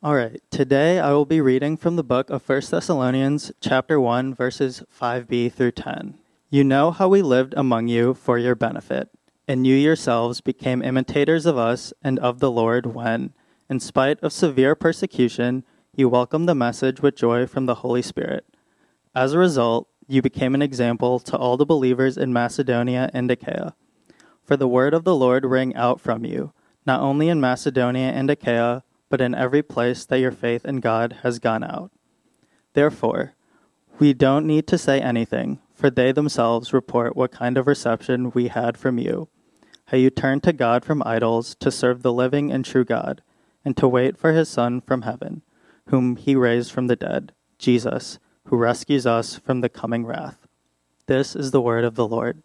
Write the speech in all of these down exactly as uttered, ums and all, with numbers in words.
All right, today I will be reading from the book of First Thessalonians, chapter one, verses five b through ten. You know how we lived among you for your benefit, and you yourselves became imitators of us and of the Lord when, in spite of severe persecution, you welcomed the message with joy from the Holy Spirit. As a result, you became an example to all the believers in Macedonia and Achaia. For the word of the Lord rang out from you, not only in Macedonia and Achaia, but in every place that your faith in God has gone out. Therefore, we don't need to say anything, for they themselves report what kind of reception we had from you, how you turned to God from idols to serve the living and true God, and to wait for his Son from heaven, whom he raised from the dead, Jesus, who rescues us from the coming wrath. This is the word of the Lord.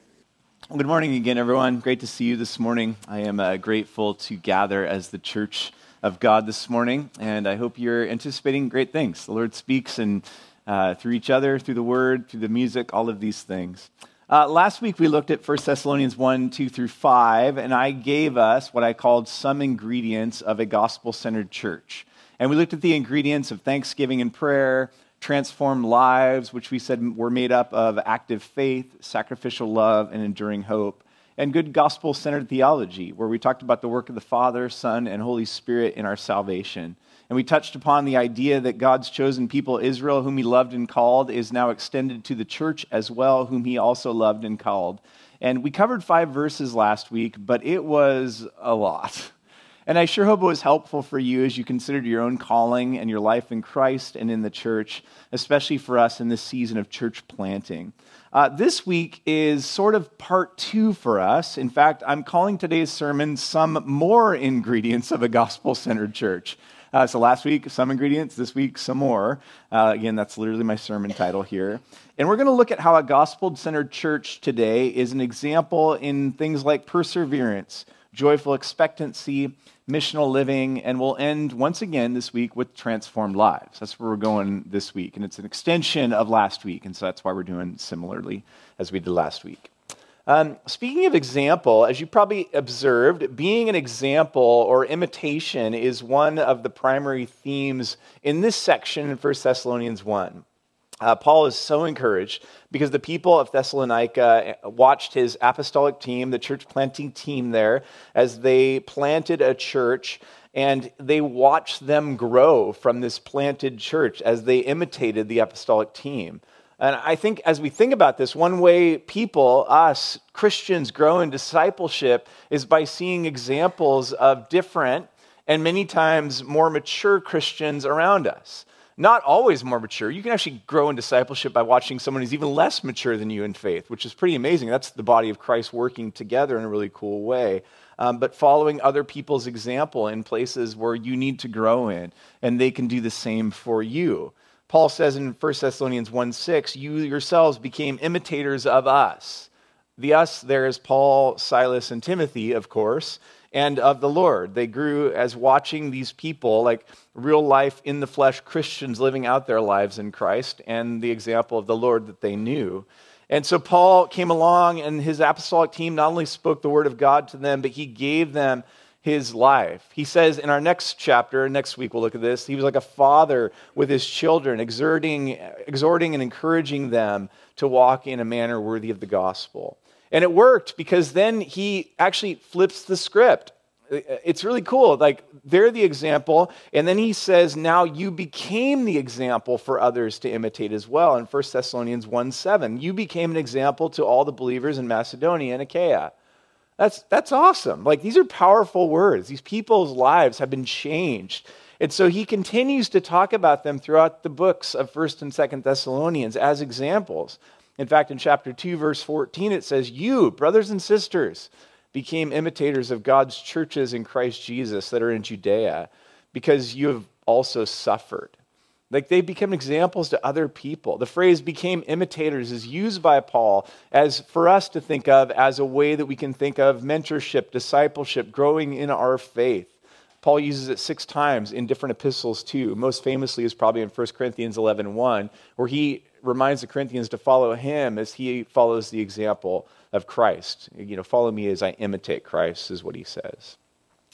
Well, good morning again, everyone. Great to see you this morning. I am uh, grateful to gather as the church of God this morning, and I hope you're anticipating great things. The Lord speaks and uh, through each other, through the word, through the music, all of these things. Uh, last week we looked at First Thessalonians one, two through five, and I gave us what I called some ingredients of a gospel-centered church. And we looked at the ingredients of thanksgiving and prayer, transformed lives, which we said were made up of active faith, sacrificial love, and enduring hope, and good gospel-centered theology, where we talked about the work of the Father, Son, and Holy Spirit in our salvation. And we touched upon the idea that God's chosen people, Israel, whom he loved and called, is now extended to the church as well, whom he also loved and called. And we covered five verses last week, but it was a lot. And I sure hope it was helpful for you as you considered your own calling and your life in Christ and in the church, especially for us in this season of church planting. Uh, this week is sort of part two for us. In fact, I'm calling today's sermon Some More Ingredients of a Gospel-Centered Church. Uh, so last week, some ingredients. This week, some more. Uh, again, that's literally my sermon title here. And we're going to look at how a gospel-centered church today is an example in things like perseverance, joyful expectancy, missional living, and we'll end once again this week with transformed lives. That's where we're going this week, and it's an extension of last week, and so that's why we're doing similarly as we did last week. Um, speaking of example, as you probably observed, being an example or imitation is one of the primary themes in this section in First Thessalonians one. Uh, Paul is so encouraged because the people of Thessalonica watched his apostolic team, the church planting team there, as they planted a church, and they watched them grow from this planted church as they imitated the apostolic team. And I think as we think about this, one way people, us, Christians, grow in discipleship is by seeing examples of different and many times more mature Christians around us. Not always more mature. You can actually grow in discipleship by watching someone who's even less mature than you in faith, which is pretty amazing. That's the body of Christ working together in a really cool way. Um, but following other people's example in places where you need to grow in, and they can do the same for you. Paul says in First Thessalonians one six, you yourselves became imitators of us. The us there is Paul, Silas, and Timothy, of course, and of the Lord. They grew as watching these people, like real life in the flesh Christians living out their lives in Christ, and the example of the Lord that they knew. And so Paul came along, and his apostolic team not only spoke the word of God to them, but he gave them his life. He says in our next chapter, next week we'll look at this, he was like a father with his children, exerting, exhorting and encouraging them to walk in a manner worthy of the gospel. And it worked because then he actually flips the script. It's really cool. Like, they're the example, and then he says, now you became the example for others to imitate as well. In First Thessalonians one seven, you became an example to all the believers in Macedonia and Achaia. That's that's awesome. Like, these are powerful words. These people's lives have been changed. And so he continues to talk about them throughout the books of First and Second Thessalonians as examples. In fact, in chapter two, verse fourteen, it says, you, brothers and sisters, became imitators of God's churches in Christ Jesus that are in Judea, because you have also suffered. Like, they become examples to other people. The phrase became imitators is used by Paul as for us to think of as a way that we can think of mentorship, discipleship, growing in our faith. Paul uses it six times in different epistles too. Most famously is probably in First Corinthians eleven one, where he reminds the Corinthians to follow him as he follows the example of Christ. You know, follow me as I imitate Christ is what he says.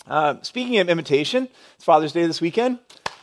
Uh, speaking of imitation, it's Father's Day this weekend.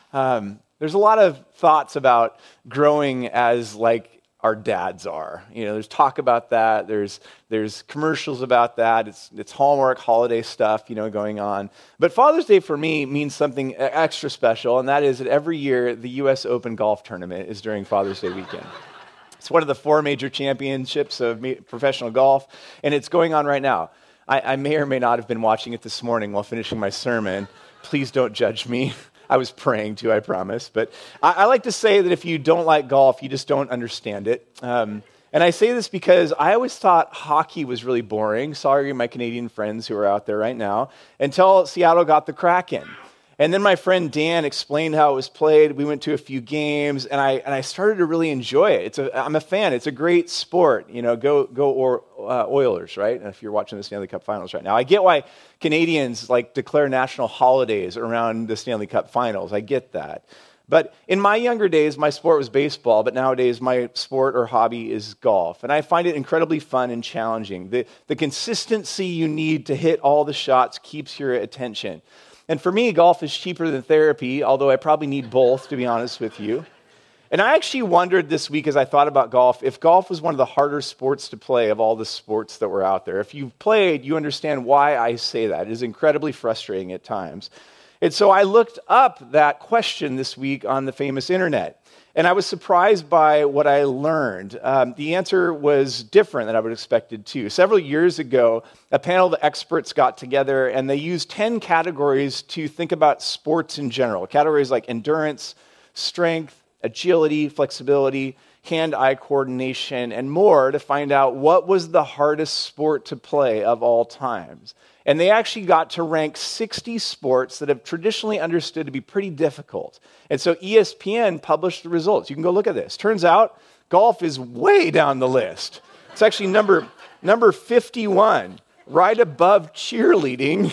Um, there's a lot of thoughts about growing as like our dads are. You know, there's talk about that. There's there's commercials about that. It's it's Hallmark holiday stuff, you know, going on. But Father's Day for me means something extra special, and that is that every year the U S Open golf tournament is during Father's Day weekend. It's one of the four major championships of professional golf, and it's going on right now. I, I may or may not have been watching it this morning while finishing my sermon. Please don't judge me. I was praying too, I promise. But I, I like to say that if you don't like golf, you just don't understand it. Um, and I say this because I always thought hockey was really boring. Sorry, my Canadian friends who are out there right now. Until Seattle got the Kraken. And then my friend Dan explained how it was played. We went to a few games, and I and I started to really enjoy it. It's a, I'm a fan. It's a great sport. You know, go go or, uh, Oilers, right? If you're watching the Stanley Cup Finals right now, I get why Canadians like declare national holidays around the Stanley Cup Finals. I get that. But in my younger days, my sport was baseball, but nowadays my sport or hobby is golf. And I find it incredibly fun and challenging. The, the consistency you need to hit all the shots keeps your attention. And for me, golf is cheaper than therapy, although I probably need both, to be honest with you. And I actually wondered this week as I thought about golf, if golf was one of the harder sports to play of all the sports that were out there. If you've played, you understand why I say that. It is incredibly frustrating at times. And so I looked up that question this week on the famous internet. And I was surprised by what I learned. Um, the answer was different than I would have expected too. Several years ago, a panel of experts got together and they used ten categories to think about sports in general. Categories like endurance, strength, agility, flexibility, hand-eye coordination, and more to find out what was the hardest sport to play of all times. And they actually got to rank sixty sports that have traditionally understood to be pretty difficult. And so E S P N published the results. You can go look at this. Turns out golf is way down the list. It's actually number, number fifty-one, right above cheerleading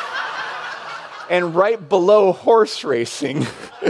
and right below horse racing.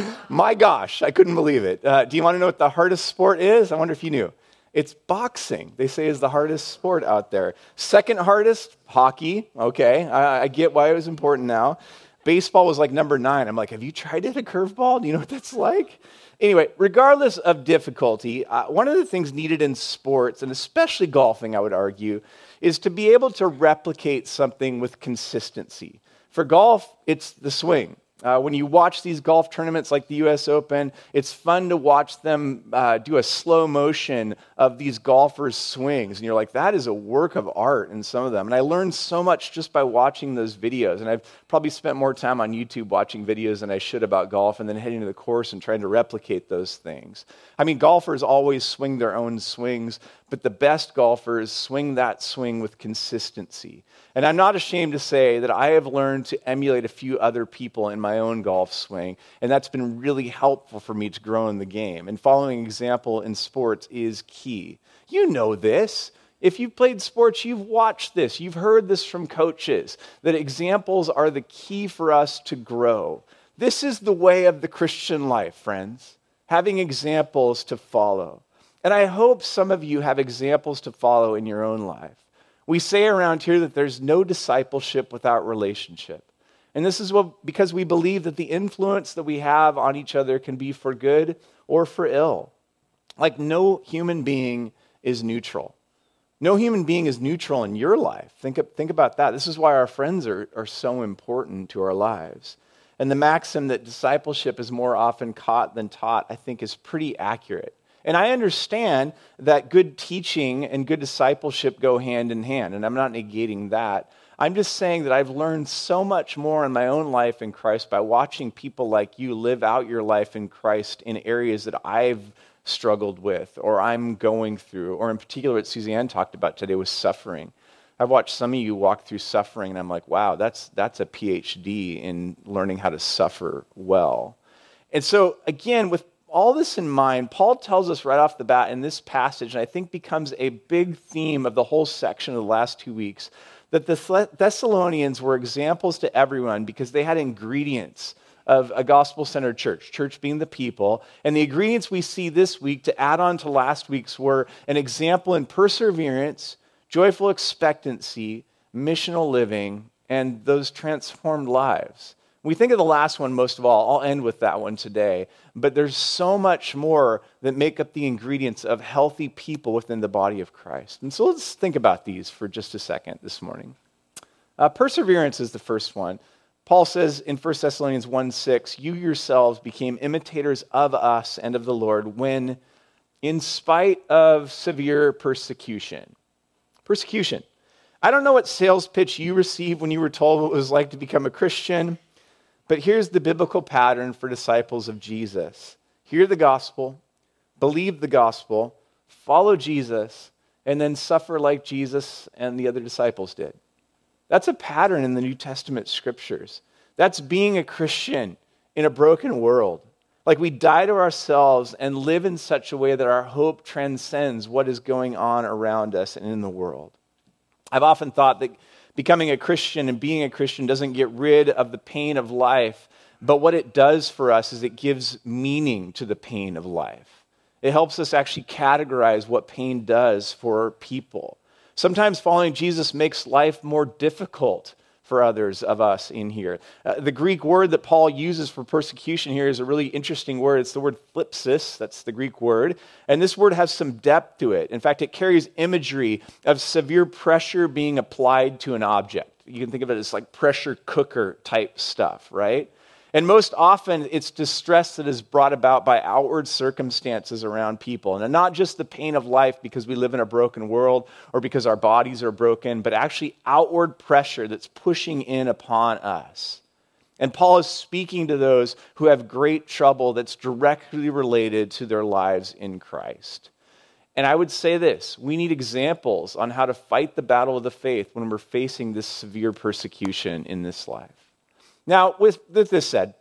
My gosh, I couldn't believe it. Uh, do you want to know what the hardest sport is? I wonder if you knew. It's boxing, they say, is the hardest sport out there. Second hardest, hockey. Okay, I, I get why it was important now. Baseball was like number nine. I'm like, have you tried to hit a curveball? Do you know what that's like? Anyway, regardless of difficulty, uh, one of the things needed in sports, and especially golfing, I would argue, is to be able to replicate something with consistency. For golf, it's the swing. Uh, when you watch these golf tournaments like the U S Open, it's fun to watch them uh, do a slow motion of these golfers' swings. And you're like, that is a work of art in some of them. And I learned so much just by watching those videos. And I've probably spent more time on YouTube watching videos than I should about golf and then heading to the course and trying to replicate those things. I mean, golfers always swing their own swings, but the best golfers swing that swing with consistency. And I'm not ashamed to say that I have learned to emulate a few other people in my own golf swing, and that's been really helpful for me to grow in the game. And following example in sports is key. You know this. If you've played sports, you've watched this. You've heard this from coaches, that examples are the key for us to grow. This is the way of the Christian life, friends, having examples to follow. And I hope some of you have examples to follow in your own life. We say around here that there's no discipleship without relationship. And this is what, because we believe that the influence that we have on each other can be for good or for ill. Like no human being is neutral. No human being is neutral in your life. Think, think about that. This is why our friends are, are so important to our lives. And the maxim that discipleship is more often caught than taught, I think, is pretty accurate. And I understand that good teaching and good discipleship go hand in hand, and I'm not negating that. I'm just saying that I've learned so much more in my own life in Christ by watching people like you live out your life in Christ in areas that I've struggled with or I'm going through, or in particular what Suzanne talked about today was suffering. I've watched some of you walk through suffering, and I'm like, wow, that's that's a P H D in learning how to suffer well. And so, again, with all this in mind, Paul tells us right off the bat in this passage, and I think becomes a big theme of the whole section of the last two weeks, that the Thessalonians were examples to everyone because they had ingredients of a gospel-centered church, church being the people. And the ingredients we see this week to add on to last week's were an example in perseverance, joyful expectancy, missional living, and those transformed lives. We think of the last one most of all. I'll end with that one today. But there's so much more that make up the ingredients of healthy people within the body of Christ. And so let's think about these for just a second this morning. Uh, perseverance is the first one. Paul says in First Thessalonians one six, you yourselves became imitators of us and of the Lord when, in spite of severe persecution. Persecution. I don't know what sales pitch you received when you were told what it was like to become a Christian, but here's the biblical pattern for disciples of Jesus. Hear the gospel, believe the gospel, follow Jesus, and then suffer like Jesus and the other disciples did. That's a pattern in the New Testament scriptures. That's being a Christian in a broken world. Like we die to ourselves and live in such a way that our hope transcends what is going on around us and in the world. I've often thought that becoming a Christian and being a Christian doesn't get rid of the pain of life, but what it does for us is it gives meaning to the pain of life. It helps us actually categorize what pain does for people. Sometimes following Jesus makes life more difficult for others of us in here. Uh, the Greek word that Paul uses for persecution here is a really interesting word. It's the word thlipsis, that's the Greek word. And this word has some depth to it. In fact, it carries imagery of severe pressure being applied to an object. You can think of it as like pressure cooker type stuff, right? And most often, it's distress that is brought about by outward circumstances around people. And not just the pain of life because we live in a broken world or because our bodies are broken, but actually outward pressure that's pushing in upon us. And Paul is speaking to those who have great trouble that's directly related to their lives in Christ. And I would say this, we need examples on how to fight the battle of the faith when we're facing this severe persecution in this life. Now, with, with this said,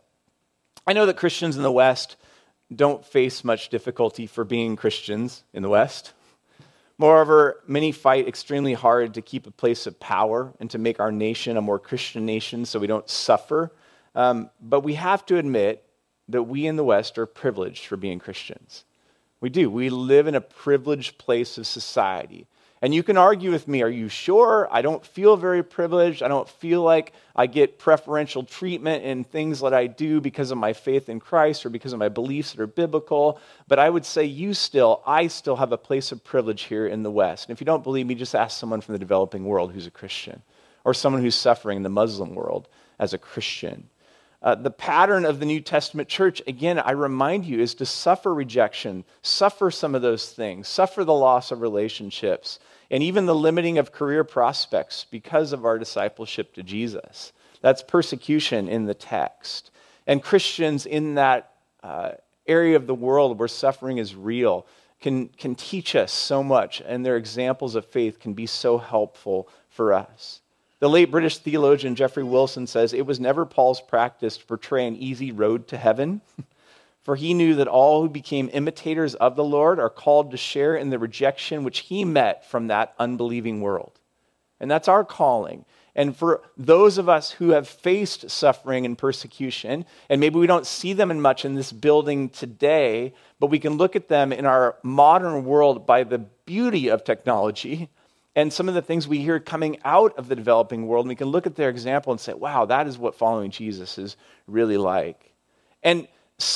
I know that Christians in the West don't face much difficulty for being Christians in the West. Moreover, many fight extremely hard to keep a place of power and to make our nation a more Christian nation so we don't suffer. Um, but we have to admit that we in the West are privileged for being Christians. We do. We live in a privileged place of society. And you can argue with me, are you sure? I don't feel very privileged. I don't feel like I get preferential treatment in things that I do because of my faith in Christ or because of my beliefs that are biblical. But I would say you still, I still have a place of privilege here in the West. And if you don't believe me, just ask someone from the developing world who's a Christian or someone who's suffering in the Muslim world as a Christian. Uh, the pattern of the New Testament church, again, I remind you, is to suffer rejection, suffer some of those things, suffer the loss of relationships, and even the limiting of career prospects because of our discipleship to Jesus. That's persecution in the text. And Christians in that uh, area of the world where suffering is real can, can teach us so much, and their examples of faith can be so helpful for us. The late British theologian Jeffrey Wilson says, it was never Paul's practice to portray an easy road to heaven, for he knew that all who became imitators of the Lord are called to share in the rejection which he met from that unbelieving world. And that's our calling. And for those of us who have faced suffering and persecution, and maybe we don't see them in much in this building today, but we can look at them in our modern world by the beauty of technology and some of the things we hear coming out of the developing world, and we can look at their example and say, wow, that is what following Jesus is really like. And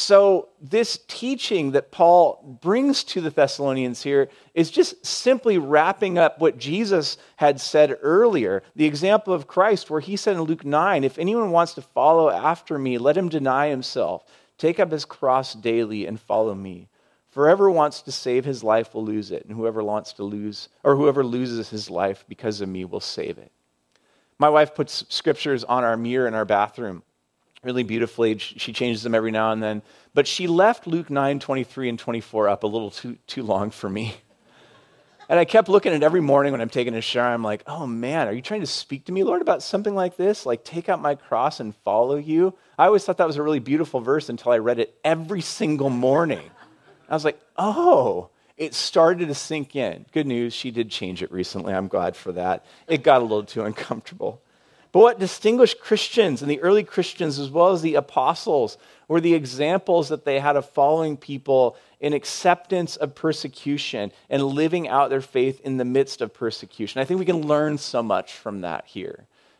so this teaching that Paul brings to the Thessalonians here is just simply wrapping up what Jesus had said earlier, the example of Christ, where he said in Luke nine, if anyone wants to follow after me, let him deny himself, take up his cross daily and follow me. For whoever wants to save his life will lose it, and whoever wants to lose, or whoever loses his life because of me will save it. My wife puts scriptures on our mirror in our bathroom really beautifully. She changes them every now and then. But she left Luke nine, twenty-three and twenty-four up a little too, too long for me. And I kept looking at it every morning when I'm taking a shower. I'm like, oh man, are you trying to speak to me, Lord, about something like this? Like, take out my cross and follow you? I always thought that was a really beautiful verse until I read it every single morning. I was like, oh, it started to sink in. Good news, she did change it recently. I'm glad for that. It got a little too uncomfortable. But what distinguished Christians and the early Christians as well as the apostles were the examples that they had of following people in acceptance of persecution and living out their faith in the midst of persecution. I think we can learn so much from that here.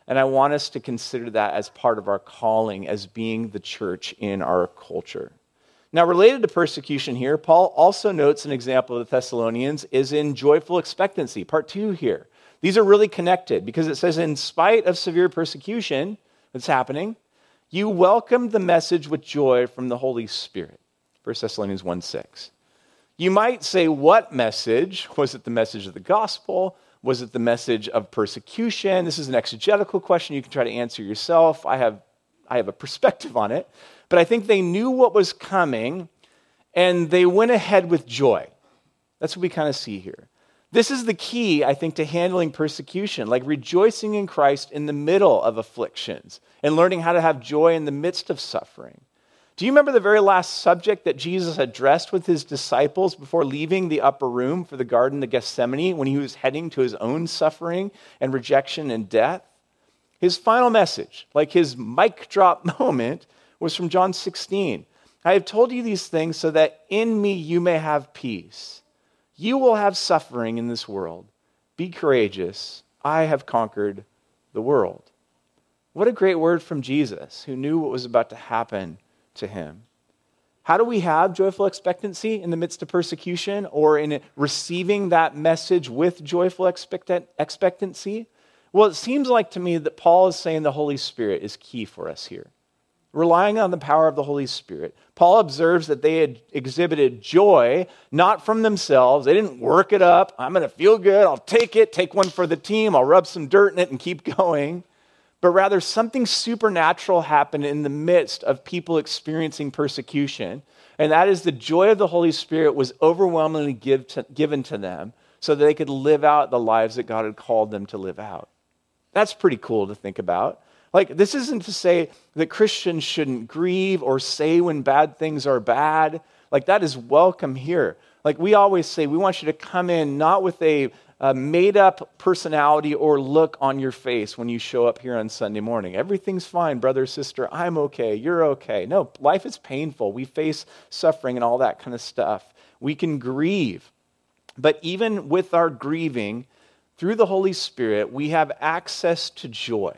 And I want us to consider that as part of our calling as being the church in our culture. Now, related to persecution here, Paul also notes an example of the Thessalonians is in joyful expectancy, part two here. These are really connected because it says, in spite of severe persecution that's happening, you welcomed the message with joy from the Holy Spirit. First Thessalonians one six. You might say, what message? Was it the message of the gospel? Was it the message of persecution? This is an exegetical question you can try to answer yourself. I have, I have a perspective on it. But I think they knew what was coming, and they went ahead with joy. That's what we kind of see here. This is the key, I think, to handling persecution, like rejoicing in Christ in the middle of afflictions and learning how to have joy in the midst of suffering. Do you remember the very last subject that Jesus addressed with his disciples before leaving the upper room for the Garden of Gethsemane when he was heading to his own suffering and rejection and death? His final message, like his mic drop moment, was from John sixteen. I have told you these things so that in me you may have peace. You will have suffering in this world. Be courageous. I have conquered the world. What a great word from Jesus, who knew what was about to happen to him. How do we have joyful expectancy in the midst of persecution or in receiving that message with joyful expect- expectancy? Well, it seems like to me that Paul is saying the Holy Spirit is key for us here. Relying on the power of the Holy Spirit. Paul observes that they had exhibited joy, not from themselves. They didn't work it up. I'm going to feel good. I'll take it, take one for the team. I'll rub some dirt in it and keep going. But rather, something supernatural happened in the midst of people experiencing persecution. And that is the joy of the Holy Spirit was overwhelmingly give to, given to them so that they could live out the lives that God had called them to live out. That's pretty cool to think about. Like, this isn't to say that Christians shouldn't grieve or say when bad things are bad. Like, that is welcome here. Like, we always say, we want you to come in not with a, a made-up personality or look on your face when you show up here on Sunday morning. Everything's fine, brother, sister. I'm okay. You're okay. No, life is painful. We face suffering and all that kind of stuff. We can grieve. But even with our grieving, through the Holy Spirit, we have access to joy.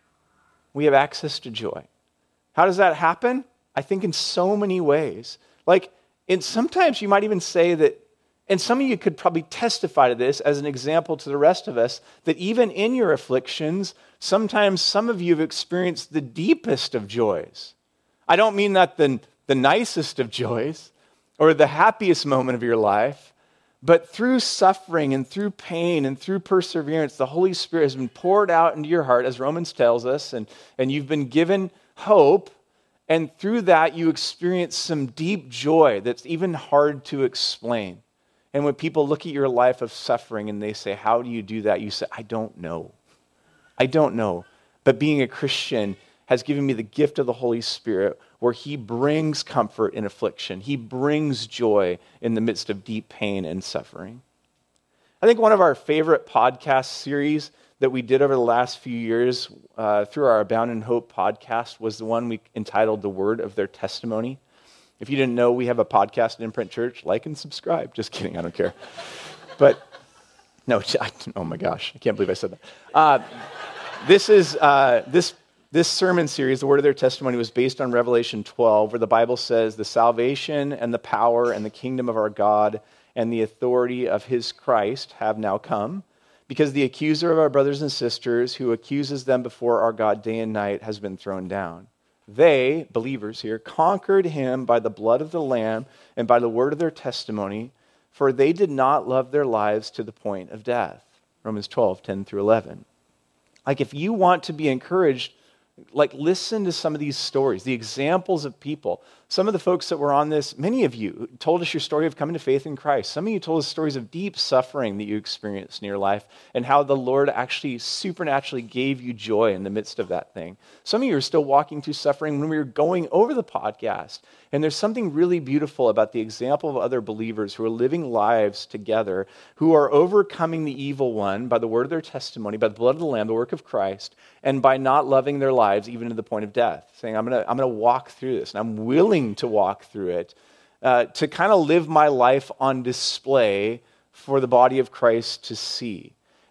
We have access to joy. How does that happen? I think in so many ways. Like, and sometimes you might even say that, and some of you could probably testify to this as an example to the rest of us, that even in your afflictions, sometimes some of you have experienced the deepest of joys. I don't mean that the, the nicest of joys or the happiest moment of your life, but through suffering and through pain and through perseverance, the Holy Spirit has been poured out into your heart, as Romans tells us, and, and you've been given hope, and through that you experience some deep joy that's even hard to explain. And when people look at your life of suffering and they say, how do you do that? You say, I don't know. I don't know. But being a Christian has given me the gift of the Holy Spirit where he brings comfort in affliction. He brings joy in the midst of deep pain and suffering. I think one of our favorite podcast series that we did over the last few years uh, through our Abound in Hope podcast was the one we entitled The Word of Their Testimony. If you didn't know, we have a podcast at Imprint Church. Like and subscribe. Just kidding, I don't care. But, no, oh my gosh, I can't believe I said that. Uh, this is, uh, this This sermon series, The Word of Their Testimony, was based on Revelation twelve, where the Bible says, the salvation and the power and the kingdom of our God and the authority of his Christ have now come, because the accuser of our brothers and sisters, who accuses them before our God day and night, has been thrown down. They, believers here, conquered him by the blood of the Lamb and by the word of their testimony, for they did not love their lives to the point of death. Romans twelve, ten through eleven. Like, if you want to be encouraged, like, listen to some of these stories, the examples of people. Some of the folks that were on this, many of you told us your story of coming to faith in Christ. Some of you told us stories of deep suffering that you experienced in your life and how the Lord actually supernaturally gave you joy in the midst of that thing. Some of you are still walking through suffering when we were going over the podcast. And there's something really beautiful about the example of other believers who are living lives together, who are overcoming the evil one by the word of their testimony, by the blood of the Lamb, the work of Christ, and by not loving their lives even to the point of death, saying, I'm going to I'm going to walk through this, and I'm willing to walk through it, uh, to kind of live my life on display for the body of Christ to see.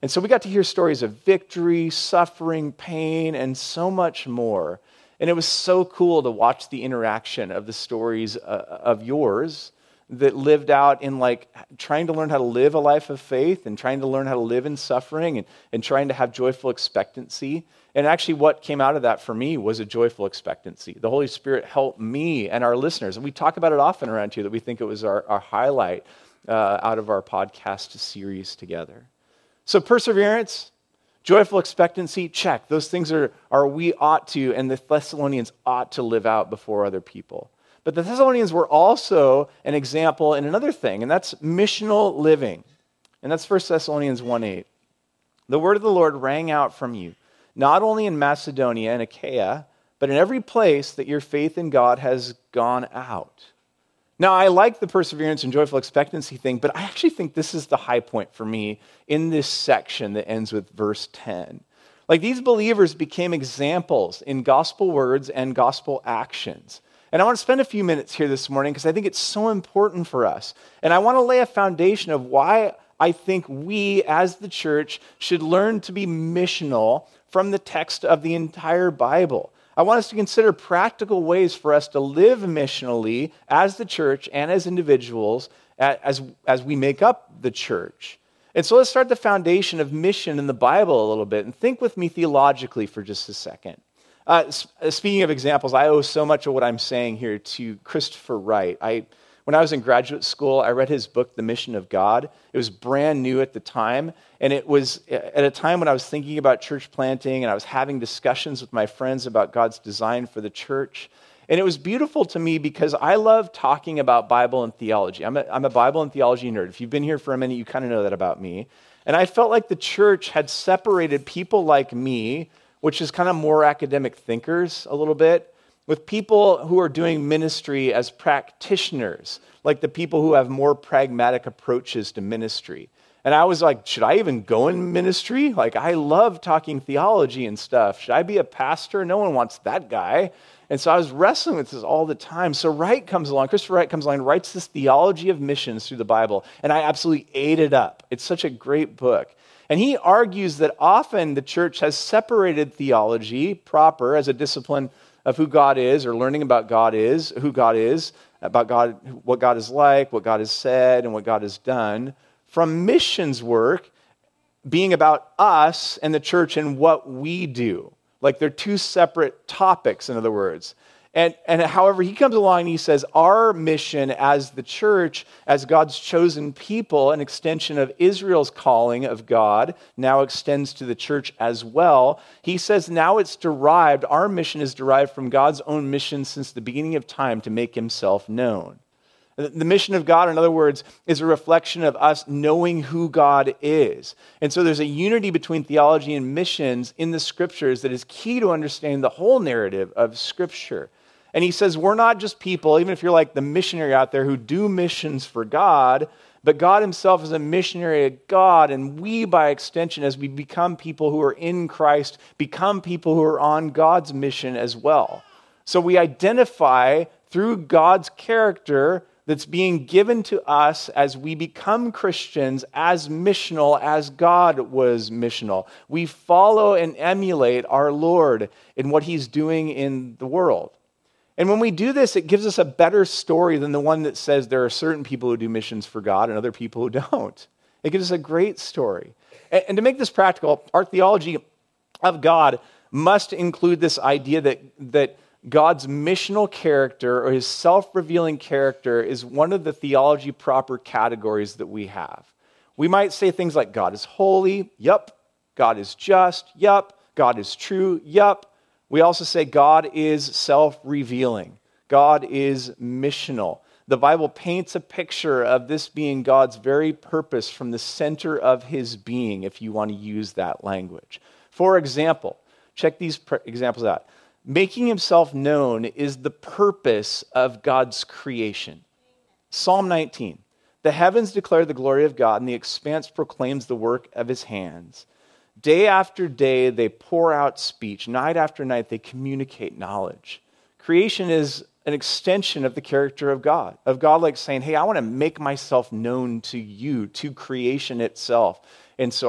And so we got to hear stories of victory, suffering, pain, and so much more. And it was so cool to watch the interaction of the stories uh, of yours that lived out in like trying to learn how to live a life of faith and trying to learn how to live in suffering and, and trying to have joyful expectancy. And actually what came out of that for me was a joyful expectancy. The Holy Spirit helped me and our listeners. And we talk about it often around here that we think it was our, our highlight uh, out of our podcast series together. So perseverance, joyful expectancy, check. Those things are, are we ought to, and the Thessalonians ought to live out before other people. But the Thessalonians were also an example in another thing, and that's missional living. And that's First Thessalonians one eight. The word of the Lord rang out from you, not only in Macedonia and Achaia, but in every place that your faith in God has gone out. Now, I like the perseverance and joyful expectancy thing, but I actually think this is the high point for me in this section that ends with verse ten. Like, these believers became examples in gospel words and gospel actions. And I want to spend a few minutes here this morning because I think it's so important for us. And I want to lay a foundation of why I think we as the church should learn to be missional from the text of the entire Bible. I want us to consider practical ways for us to live missionally as the church and as individuals as, as we make up the church. And so let's start the foundation of mission in the Bible a little bit and think with me theologically for just a second. Uh, speaking of examples, I owe so much of what I'm saying here to Christopher Wright. I, when I was in graduate school, I read his book, The Mission of God. It was brand new at the time, and it was at a time when I was thinking about church planting, and I was having discussions with my friends about God's design for the church. And it was beautiful to me because I love talking about Bible and theology. I'm a, I'm a Bible and theology nerd. If you've been here for a minute, you kind of know that about me. And I felt like the church had separated people like me, which is kind of more academic thinkers a little bit, with people who are doing ministry as practitioners, like the people who have more pragmatic approaches to ministry. And I was like, should I even go in ministry? Like, I love talking theology and stuff. Should I be a pastor? No one wants that guy. And so I was wrestling with this all the time. So Wright comes along, Christopher Wright comes along and writes this theology of missions through the Bible. And I absolutely ate it up. It's such a great book. And he argues that often the church has separated theology proper as a discipline of who God is, or learning about God is, who God is, about God, what God is like, what God has said, and what God has done, from missions work being about us and the church and what we do. Like, they're two separate topics, in other words. And, and however, he comes along and he says, our mission as the church, as God's chosen people, an extension of Israel's calling of God, now extends to the church as well. He says now it's derived, our mission is derived from God's own mission since the beginning of time to make himself known. The mission of God, in other words, is a reflection of us knowing who God is. And so there's a unity between theology and missions in the scriptures that is key to understanding the whole narrative of Scripture. And he says, we're not just people, even if you're like the missionary out there who do missions for God, but God himself is a missionary of God, and we, by extension, as we become people who are in Christ, become people who are on God's mission as well. So we identify through God's character that's being given to us as we become Christians as missional as God was missional. We follow and emulate our Lord in what he's doing in the world. And when we do this, it gives us a better story than the one that says there are certain people who do missions for God and other people who don't. It gives us a great story. And, and to make this practical, our theology of God must include this idea that, that God's missional character or his self-revealing character is one of the theology proper categories that we have. We might say things like God is holy, yup. God is just, yup. God is true, yup. We also say God is self-revealing. God is missional. The Bible paints a picture of this being God's very purpose from the center of his being, if you want to use that language. For example, check these pr- examples out. Making himself known is the purpose of God's creation. Psalm nineteen. The heavens declare the glory of God, and the expanse proclaims the work of his hands. Day after day, they pour out speech. Night after night, they communicate knowledge. Creation is an extension of the character of God, of God like saying, hey, I want to make myself known to you, to creation itself. And so I create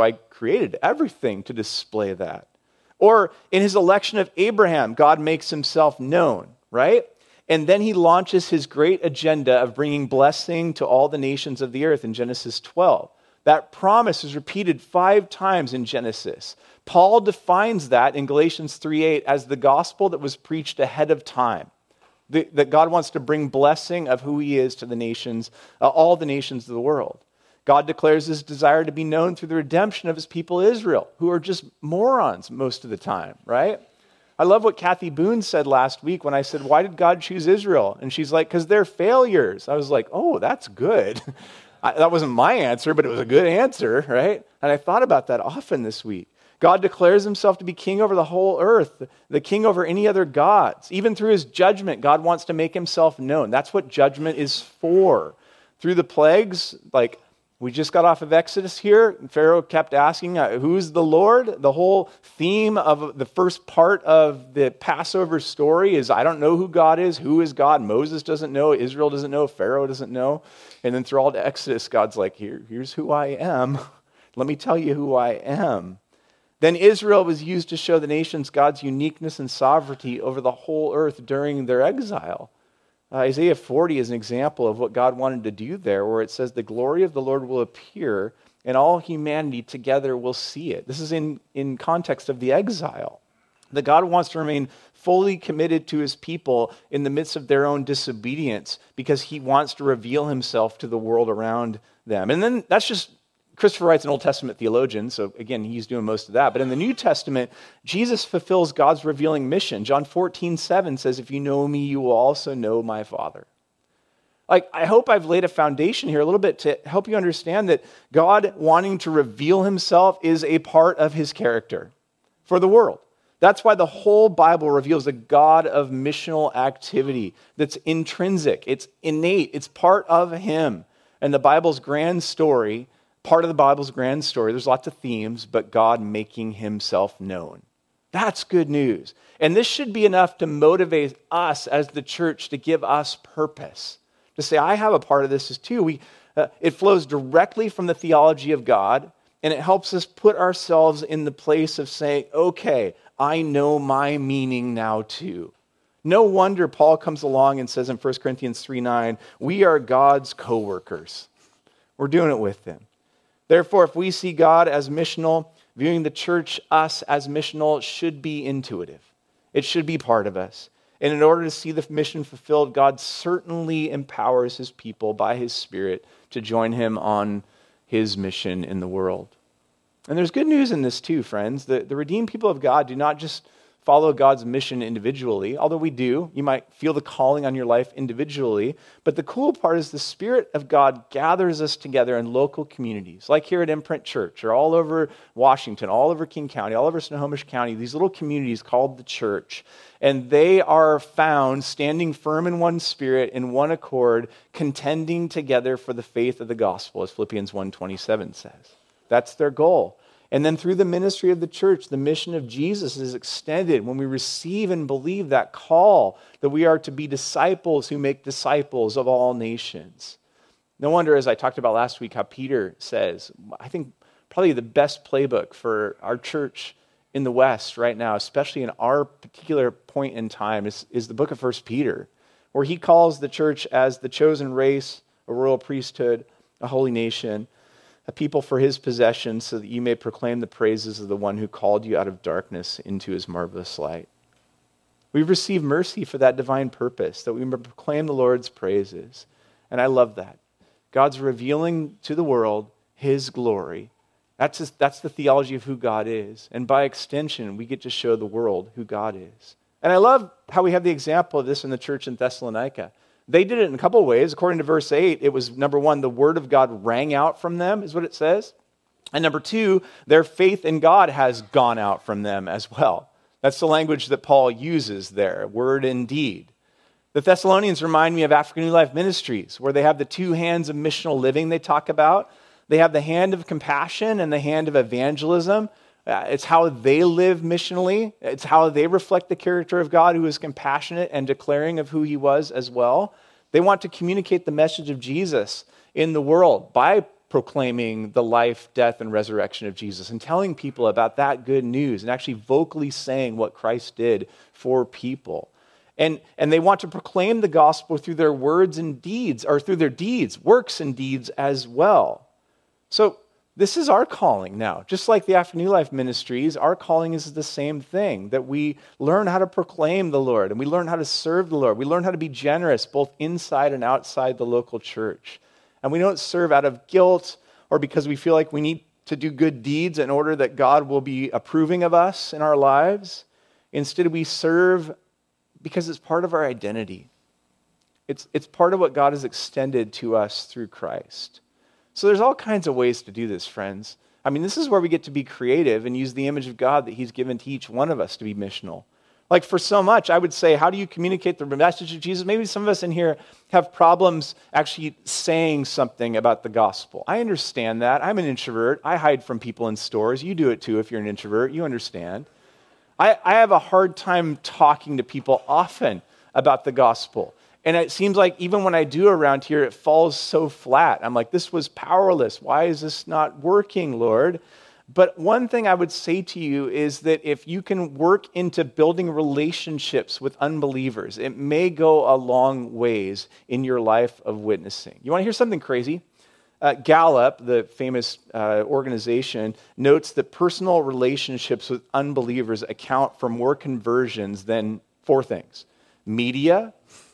created everything to display that. Or in his election of Abraham, God makes himself known, right? And then he launches his great agenda of bringing blessing to all the nations of the earth in Genesis twelve. That promise is repeated five times in Genesis. Paul defines that in Galatians three eight as the gospel that was preached ahead of time. The, that God wants to bring blessing of who he is to the nations, uh, all the nations of the world. God declares his desire to be known through the redemption of his people Israel, who are just morons most of the time, right? I love what Kathy Boone said last week when I said, why did God choose Israel? And she's like, because they're failures. I was like, oh, that's good. I, that wasn't my answer, but it was a good answer, right? And I thought about that often this week. God declares himself to be king over the whole earth, the king over any other gods. Even through his judgment, God wants to make himself known. That's what judgment is for. Through the plagues, like we just got off of Exodus here, Pharaoh kept asking, uh, who's the Lord? The whole theme of the first part of the Passover story is, I don't know who God is. Who is God? Moses doesn't know. Israel doesn't know. Pharaoh doesn't know. And then through all the Exodus, God's like, Here, here's who I am. Let me tell you who I am. Then Israel was used to show the nations God's uniqueness and sovereignty over the whole earth during their exile. Uh, Isaiah forty is an example of what God wanted to do there, where it says, the glory of the Lord will appear, and all humanity together will see it. This is in, in context of the exile. That God wants to remain fully committed to his people in the midst of their own disobedience, because he wants to reveal himself to the world around them. And then that's just, Christopher Wright's an Old Testament theologian, so again, he's doing most of that. But in the New Testament, Jesus fulfills God's revealing mission. John fourteen seven says, if you know me, you will also know my Father. Like, I hope I've laid a foundation here a little bit to help you understand that God wanting to reveal himself is a part of his character for the world. That's why the whole Bible reveals a God of missional activity that's intrinsic, it's innate, it's part of him. And the Bible's grand story, part of the Bible's grand story, there's lots of themes, but God making himself known. That's good news. And this should be enough to motivate us as the church to give us purpose. To say, I have a part of this too. We, uh, it flows directly from the theology of God, and it helps us put ourselves in the place of saying, okay, I know my meaning now too. No wonder Paul comes along and says in First Corinthians three nine, we are God's co-workers. We're doing it with him. Therefore, if we see God as missional, viewing the church, us, as missional, should be intuitive. It should be part of us. And in order to see the mission fulfilled, God certainly empowers his people by his Spirit to join him on his mission in the world. And there's good news in this too, friends. The, the redeemed people of God do not just follow God's mission individually, although we do. You might feel the calling on your life individually. But the cool part is the Spirit of God gathers us together in local communities, like here at Imprint Church, or all over Washington, all over King County, all over Snohomish County, these little communities called the church. And they are found standing firm in one spirit, in one accord, contending together for the faith of the gospel, as Philippians one twenty-seven says. That's their goal. And then through the ministry of the church, the mission of Jesus is extended when we receive and believe that call that we are to be disciples who make disciples of all nations. No wonder, as I talked about last week, how Peter says, I think probably the best playbook for our church in the West right now, especially in our particular point in time, is, is the book of First Peter, where he calls the church as the chosen race, a royal priesthood, a holy nation, a people for his possession, so that you may proclaim the praises of the one who called you out of darkness into his marvelous light. We've received mercy for that divine purpose, that we may proclaim the Lord's praises. And I love that. God's revealing to the world his glory. That's, his, that's the theology of who God is. And by extension, we get to show the world who God is. And I love how we have the example of this in the church in Thessalonica. They did it in a couple of ways. According to verse eight, it was, number one, the word of God rang out from them, is what it says. And number two, their faith in God has gone out from them as well. That's the language that Paul uses there, word and deed. The Thessalonians remind me of African New Life Ministries, where they have the two hands of missional living they talk about. They have the hand of compassion and the hand of evangelism. Uh, it's how they live missionally. It's how they reflect the character of God, who is compassionate and declaring of who he was as well. They want to communicate the message of Jesus in the world by proclaiming the life, death, and resurrection of Jesus and telling people about that good news and actually vocally saying what Christ did for people. And, and they want to proclaim the gospel through their words and deeds, or through their deeds, works and deeds as well. So this is our calling now. Just like the After New Life Ministries, our calling is the same thing, that we learn how to proclaim the Lord, and we learn how to serve the Lord. We learn how to be generous, both inside and outside the local church. And we don't serve out of guilt or because we feel like we need to do good deeds in order that God will be approving of us in our lives. Instead, we serve because it's part of our identity. It's, it's part of what God has extended to us through Christ. So there's all kinds of ways to do this, friends. I mean, this is where we get to be creative and use the image of God that he's given to each one of us to be missional. Like for so much, I would say, how do you communicate the message of Jesus? Maybe some of us in here have problems actually saying something about the gospel. I understand that. I'm an introvert. I hide from people in stores. You do it too if you're an introvert. You understand. I, I have a hard time talking to people often about the gospel. And it seems like even when I do around here, it falls so flat. I'm like, this was powerless. Why is this not working, Lord? But one thing I would say to you is that if you can work into building relationships with unbelievers, it may go a long ways in your life of witnessing. You want to hear something crazy? Uh, Gallup, the famous uh, organization, notes that personal relationships with unbelievers account for more conversions than four things: media,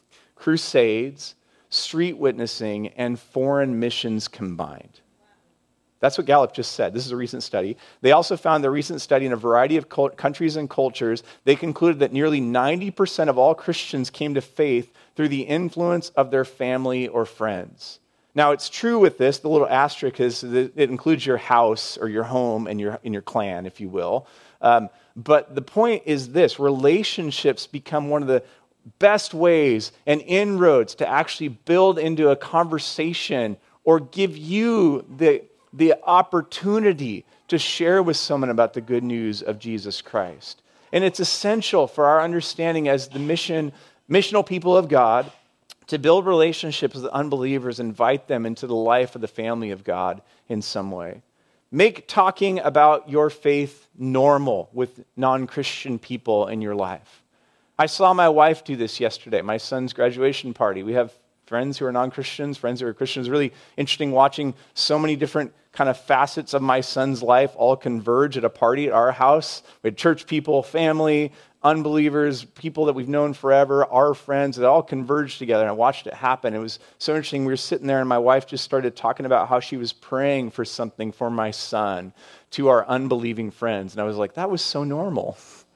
crusades, street witnessing, and foreign missions combined. That's what Gallup just said. This is a recent study. They also found the recent study in a variety of cult- countries and cultures. They concluded that nearly ninety percent of all Christians came to faith through the influence of their family or friends. Now, it's true with this, the little asterisk is that it includes your house or your home and your, and your clan, if you will. Um, but the point is this: relationships become one of the best ways and inroads to actually build into a conversation or give you the, the opportunity to share with someone about the good news of Jesus Christ. And it's essential for our understanding as the mission, missional people of God to build relationships with unbelievers, invite them into the life of the family of God in some way. Make talking about your faith normal with non-Christian people in your life. I saw my wife do this yesterday, my son's graduation party. We have friends who are non-Christians, friends who are Christians. Really interesting watching so many different kind of facets of my son's life all converge at a party at our house. We had church people, family, unbelievers, people that we've known forever, our friends, that all converged together, and I watched it happen. It was so interesting. We were sitting there, and my wife just started talking about how she was praying for something for my son to our unbelieving friends, and I was like, that was so normal.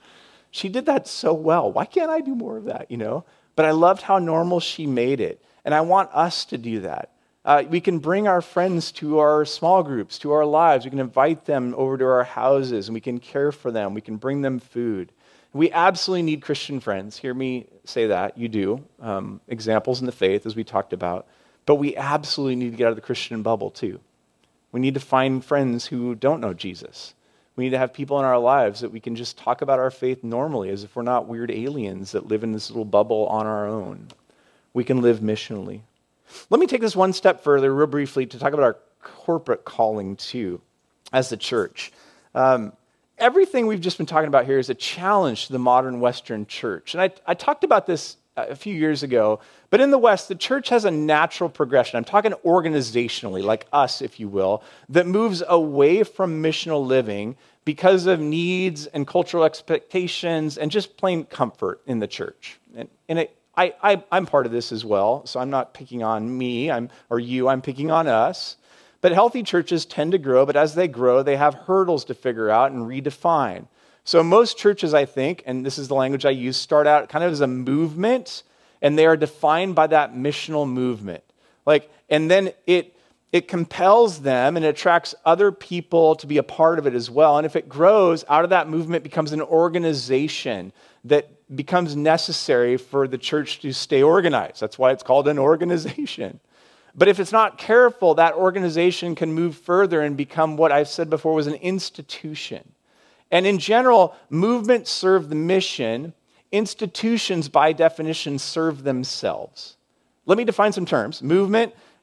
She did that so well. Why can't I do more of that, you know? But I loved how normal she made it, and I want us to do that. Uh, we can bring our friends to our small groups, to our lives. We can invite them over to our houses, and we can care for them. We can bring them food. We absolutely need Christian friends. Hear me say that. You do. Um, examples in the faith, as we talked about. But we absolutely need to get out of the Christian bubble, too. We need to find friends who don't know Jesus. We need to have people in our lives that we can just talk about our faith normally, as if we're not weird aliens that live in this little bubble on our own. We can live missionally. Let me take this one step further, real briefly, to talk about our corporate calling, too, as the church. Um, Everything we've just been talking about here is a challenge to the modern Western church. And I, I talked about this a few years ago, but in the West, the church has a natural progression. I'm talking organizationally, like us, if you will, that moves away from missional living because of needs and cultural expectations and just plain comfort in the church. And, and it, I, I, I'm part of this as well, so I'm not picking on me I'm, or you, I'm picking on us. But healthy churches tend to grow, but as they grow, they have hurdles to figure out and redefine. So most churches, I think, and this is the language I use, start out kind of as a movement, and they are defined by that missional movement. Like, and then it it compels them and attracts other people to be a part of it as well. And if it grows, out of that movement becomes an organization that becomes necessary for the church to stay organized. That's why it's called an organization. But if it's not careful, that organization can move further and become what I've said before was an institution. And in general, movements serve the mission. Institutions, by definition, serve themselves. Let me define some terms. Movement,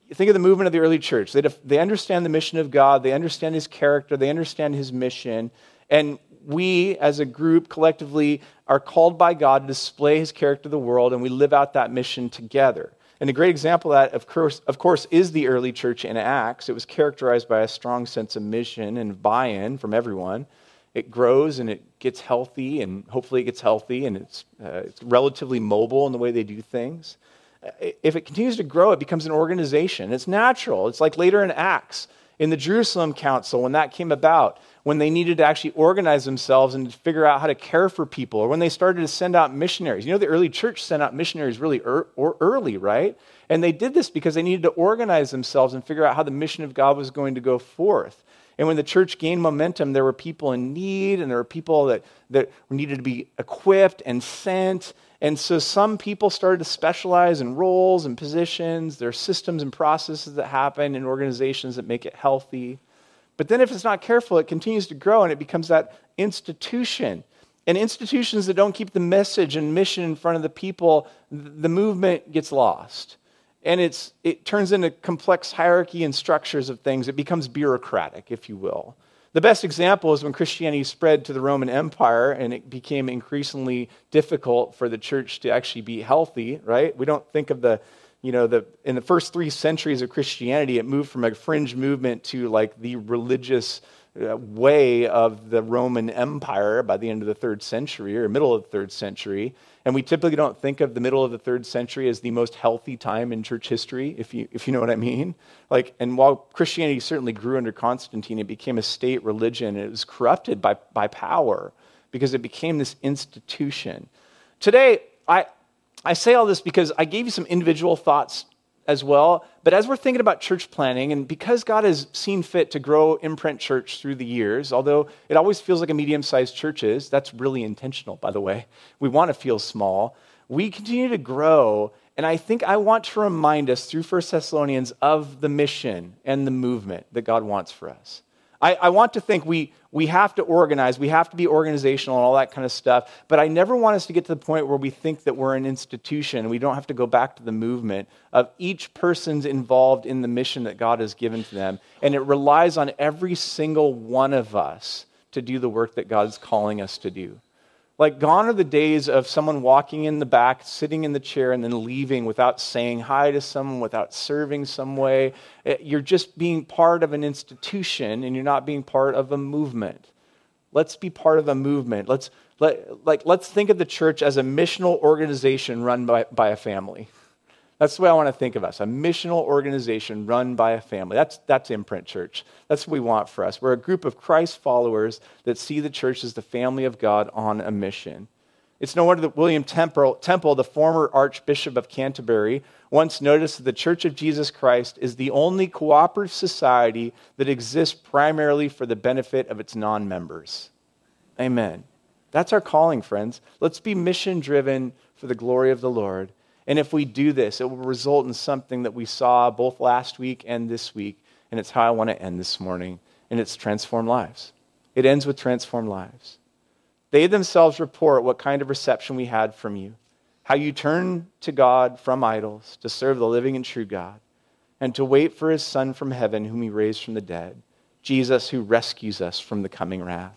think of the movement of the early church. They, they understand the mission of God. They understand his character. They understand his mission. And we, as a group, collectively, are called by God to display his character to the world, and we live out that mission together. And a great example of that, of course, of course, is the early church in Acts. It was characterized by a strong sense of mission and buy-in from everyone. It grows and it gets healthy, and hopefully it gets healthy, and it's, uh, it's relatively mobile in the way they do things. If it continues to grow, it becomes an organization. It's natural. It's like later in Acts, in the Jerusalem Council, when that came about, when they needed to actually organize themselves and figure out how to care for people, or when they started to send out missionaries. You know, the early church sent out missionaries really er- or early, right? And they did this because they needed to organize themselves and figure out how the mission of God was going to go forth. And when the church gained momentum, there were people in need, and there were people that, that needed to be equipped and sent. And so some people started to specialize in roles and positions. There are systems and processes that happen in organizations that make it healthy. But then if it's not careful, it continues to grow, and it becomes that institution. And institutions that don't keep the message and mission in front of the people, the movement gets lost. And it's it turns into complex hierarchy and structures of things. It becomes bureaucratic, if you will. The best example is when Christianity spread to the Roman Empire and it became increasingly difficult for the church to actually be healthy, right? We don't think of the, you know, the in the first three centuries of Christianity, it moved from a fringe movement to like the religious uh, way of the Roman Empire by the end of the third century or middle of the third century. And we typically don't think of the middle of the third century as the most healthy time in church history, if you if you know what I mean. Like, and while Christianity certainly grew under Constantine, it became a state religion. And it was corrupted by, by power because it became this institution. Today, I I say all this because I gave you some individual thoughts as well. But as we're thinking about church planning, and because God has seen fit to grow Imprint Church through the years, although it always feels like a medium-sized church is, that's really intentional, by the way. We want to feel small. We continue to grow, and I think I want to remind us through First Thessalonians of the mission and the movement that God wants for us. I, I want to think we we have to organize, we have to be organizational and all that kind of stuff, but I never want us to get to the point where we think that we're an institution. We don't have to go back to the movement of each person's involved in the mission that God has given to them, and it relies on every single one of us to do the work that God's calling us to do. Like, gone are the days of someone walking in the back, sitting in the chair, and then leaving without saying hi to someone, without serving some way. You're just being part of an institution, and you're not being part of a movement. Let's be part of a movement. Let's let, like, let's think of the church as a missional organization run by, by a family. That's the way I want to think of us, a missional organization run by a family. That's that's Imprint Church. That's what we want for us. We're a group of Christ followers that see the church as the family of God on a mission. It's no wonder that William Temple, Temple, the former Archbishop of Canterbury, once noticed that the Church of Jesus Christ is the only cooperative society that exists primarily for the benefit of its non-members. Amen. That's our calling, friends. Let's be mission-driven for the glory of the Lord. And if we do this, it will result in something that we saw both last week and this week, and it's how I want to end this morning, and it's transform lives. It ends with transform lives. They themselves report what kind of reception we had from you, how you turned to God from idols to serve the living and true God, and to wait for his Son from heaven, whom he raised from the dead, Jesus, who rescues us from the coming wrath.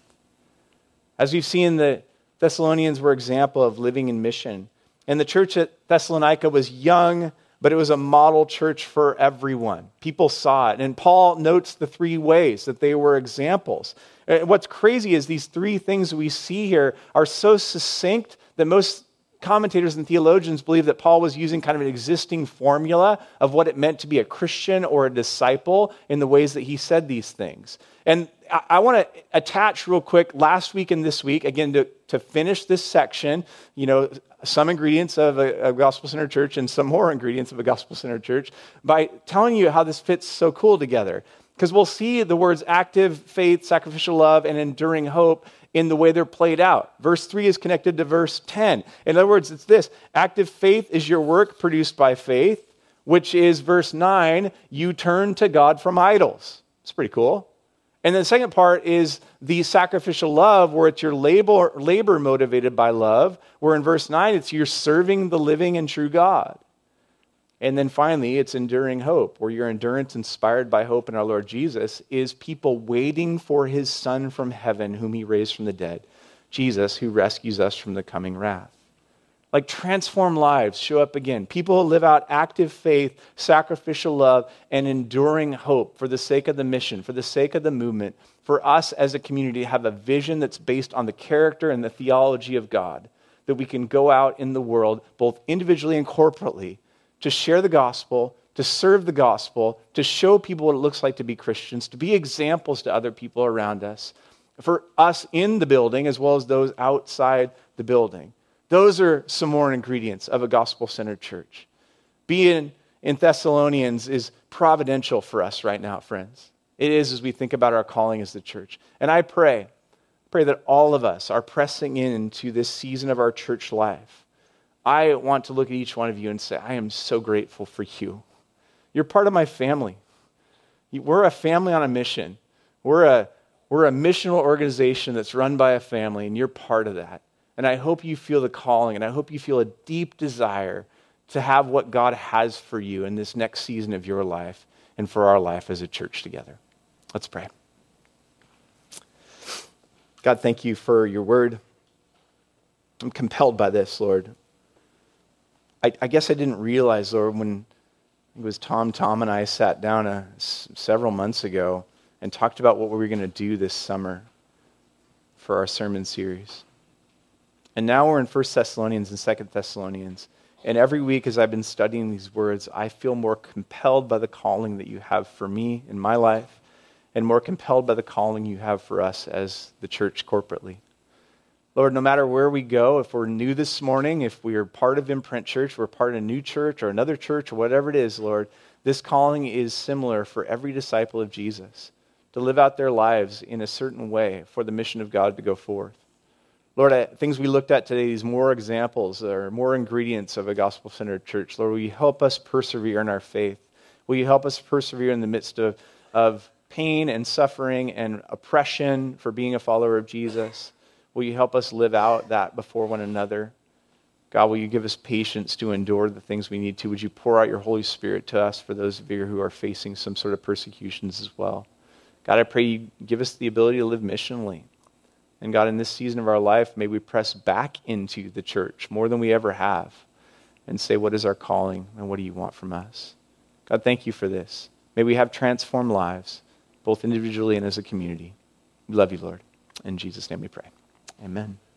As we've seen, the Thessalonians were an example of living in mission. And the church at Thessalonica was young, but it was a model church for everyone. People saw it. And Paul notes the three ways that they were examples. What's crazy is these three things we see here are so succinct that most commentators and theologians believe that Paul was using kind of an existing formula of what it meant to be a Christian or a disciple in the ways that he said these things. And I, I want to attach real quick last week and this week, again, to, to finish this section, you know, some ingredients of a, a gospel-centered church and some more ingredients of a gospel-centered church by telling you how this fits so cool together. Because we'll see the words active faith, sacrificial love, and enduring hope in the way they're played out. Verse three is connected to verse ten. In other words, it's this: active faith is your work produced by faith, which is verse nine, you turn to God from idols. It's pretty cool. And then the second part is the sacrificial love, where it's your labor, labor motivated by love, where in verse nine, it's you're serving the living and true God. And then finally, it's enduring hope, where your endurance inspired by hope in our Lord Jesus is people waiting for his Son from heaven, whom he raised from the dead, Jesus, who rescues us from the coming wrath. Like transformed lives show up again. People who live out active faith, sacrificial love, and enduring hope for the sake of the mission, for the sake of the movement, for us as a community to have a vision that's based on the character and the theology of God, that we can go out in the world, both individually and corporately, to share the gospel, to serve the gospel, to show people what it looks like to be Christians, to be examples to other people around us, for us in the building as well as those outside the building. Those are some more ingredients of a gospel-centered church. Being in Thessalonians is providential for us right now, friends. It is as we think about our calling as the church. And I pray, pray that all of us are pressing into this season of our church life. I want to look at each one of you and say, I am so grateful for you. You're part of my family. We're a family on a mission. We're a, we're a missional organization that's run by a family, and you're part of that. And I hope you feel the calling, and I hope you feel a deep desire to have what God has for you in this next season of your life and for our life as a church together. Let's pray. God, thank you for your word. I'm compelled by this, Lord. I, I guess I didn't realize, Lord, when it was Tom, Tom, and I sat down uh, s- several months ago and talked about what we were going to do this summer for our sermon series. And now we're in First Thessalonians and Second Thessalonians. And every week as I've been studying these words, I feel more compelled by the calling that you have for me in my life, and more compelled by the calling you have for us as the church corporately. Lord, no matter where we go, if we're new this morning, if we are part of Imprint Church, we're part of a new church or another church or whatever it is, Lord, this calling is similar for every disciple of Jesus to live out their lives in a certain way for the mission of God to go forth. Lord, I, things we looked at today, these more examples or more ingredients of a gospel-centered church. Lord, will you help us persevere in our faith? Will you help us persevere in the midst of, of pain and suffering and oppression for being a follower of Jesus? Will you help us live out that before one another? God, will you give us patience to endure the things we need to? Would you pour out your Holy Spirit to us for those of you who are facing some sort of persecutions as well? God, I pray you give us the ability to live missionally. And God, in this season of our life, may we press back into the church more than we ever have and say, what is our calling and what do you want from us? God, thank you for this. May we have transformed lives, both individually and as a community. We love you, Lord. In Jesus' name we pray. Amen.